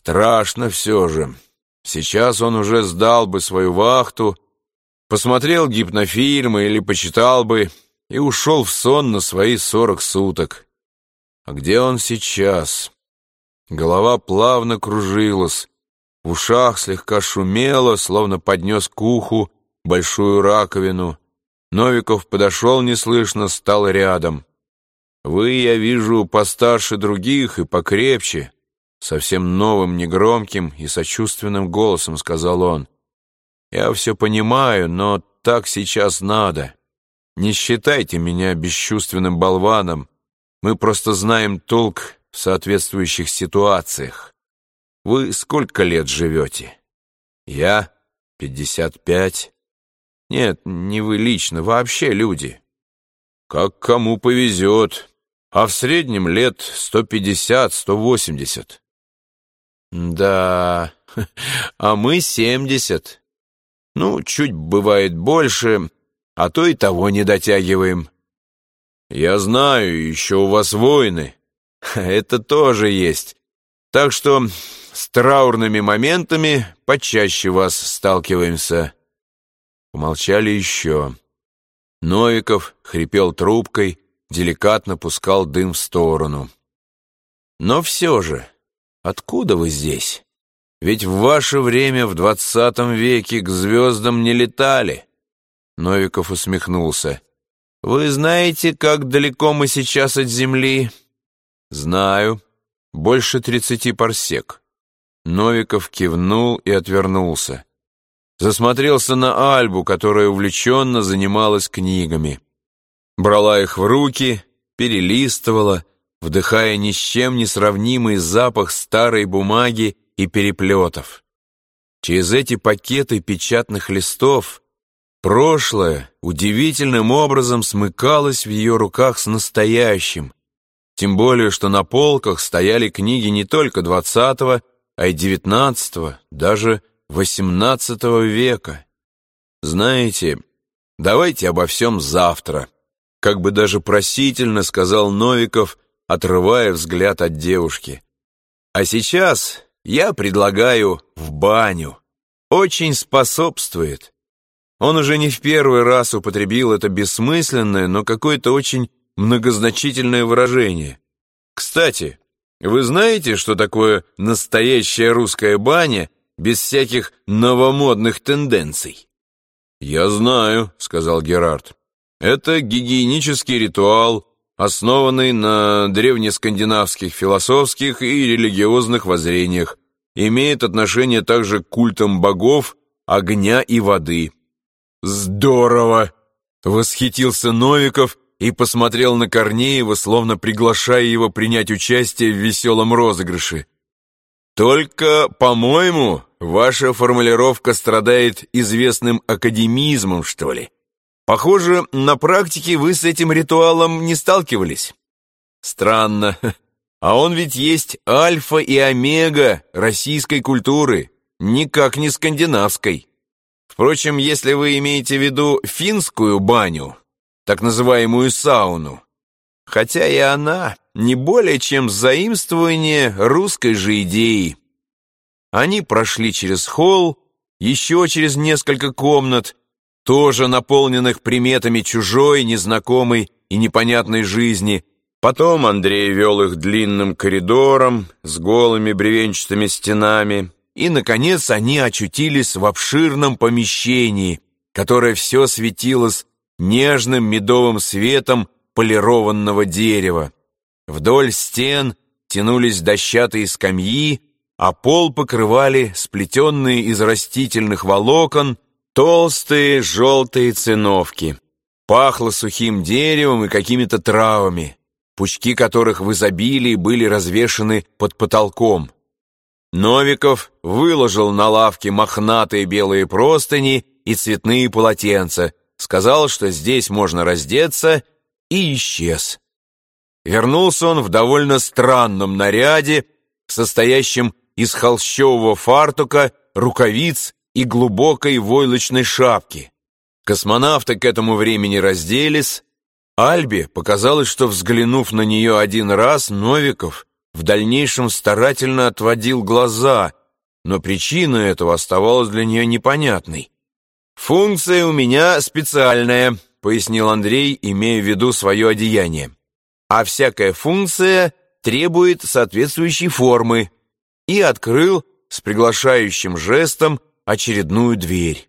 Страшно все же. Сейчас он уже сдал бы свою вахту, посмотрел гипнофильмы или почитал бы и ушел в сон на свои 40 суток. А где он сейчас? Голова плавно кружилась, в ушах слегка шумело, словно поднес к уху большую раковину. Новиков подошел неслышно, стал рядом. «Вы, я вижу, постарше других и покрепче», — совсем новым, негромким и сочувственным голосом сказал он. «Я все понимаю, но так сейчас надо. Не считайте меня бесчувственным болваном. Мы просто знаем толк в соответствующих ситуациях. Вы сколько лет живете?» «Я 55. Нет, не вы лично, вообще люди. Как кому повезет, а в среднем лет 150-180. Да, а мы 70. Ну, чуть бывает больше, а то и того не дотягиваем. Я знаю, еще у вас войны. Это тоже есть. Так что с траурными моментами почаще вас сталкиваемся». Помолчали еще. Новиков хрипел трубкой, деликатно пускал дым в сторону. «Но все же, откуда вы здесь? Ведь в ваше время, в 20 веке, к звездам не летали». Новиков усмехнулся. «Вы знаете, как далеко мы сейчас от Земли?» «Знаю. Больше 30 парсек». Новиков кивнул и отвернулся. Засмотрелся на Альбу, которая увлеченно занималась книгами. Брала их в руки, перелистывала, вдыхая ни с чем не сравнимый запах старой бумаги и переплетов. Через эти пакеты печатных листов прошлое удивительным образом смыкалось в ее руках с настоящим, тем более что на полках стояли книги не только 20-го, а и 19-го, даже 18 века. «Знаете, давайте обо всем завтра», — как бы даже просительно сказал Новиков, отрывая взгляд от девушки. «А сейчас я предлагаю в баню. Очень способствует». Он уже не в первый раз употребил это бессмысленное, но какое-то очень многозначительное выражение. «Кстати, вы знаете, что такое настоящая русская баня без всяких новомодных тенденций?» «Я знаю», — сказал Герард. «Это гигиенический ритуал, основанный на древнескандинавских философских и религиозных воззрениях, имеет отношение также к культам богов, огня и воды». «Здорово!» — восхитился Новиков и посмотрел на Корнеева, словно приглашая его принять участие в веселом розыгрыше. «Только, по-моему, ваша формулировка страдает известным академизмом, что ли. Похоже, на практике вы с этим ритуалом не сталкивались. Странно. А он ведь есть альфа и омега российской культуры, никак не скандинавской. Впрочем, если вы имеете в виду финскую баню, так называемую сауну, хотя и она не более чем заимствование русской же идеи». Они прошли через холл, еще через несколько комнат, тоже наполненных приметами чужой, незнакомой и непонятной жизни. Потом Андрей вел их длинным коридором с голыми бревенчатыми стенами, и, наконец, они очутились в обширном помещении, которое все светилось нежным медовым светом полированного дерева. Вдоль стен тянулись дощатые скамьи, а пол покрывали сплетенные из растительных волокон толстые желтые циновки. Пахло сухим деревом и какими-то травами, пучки которых в изобилии были развешаны под потолком. Новиков выложил на лавке мохнатые белые простыни и цветные полотенца, сказал, что здесь можно раздеться, и исчез. Вернулся он в довольно странном наряде, состоящем из холщового фартука, рукавиц и глубокой войлочной шапки. Космонавты к этому времени разделись. Альбе показалось, что, взглянув на нее один раз, Новиков в дальнейшем старательно отводил глаза, но причина этого оставалась для нее непонятной. «Функция у меня специальная», — пояснил Андрей, имея в виду свое одеяние. «А всякая функция требует соответствующей формы», и открыл с приглашающим жестом очередную дверь.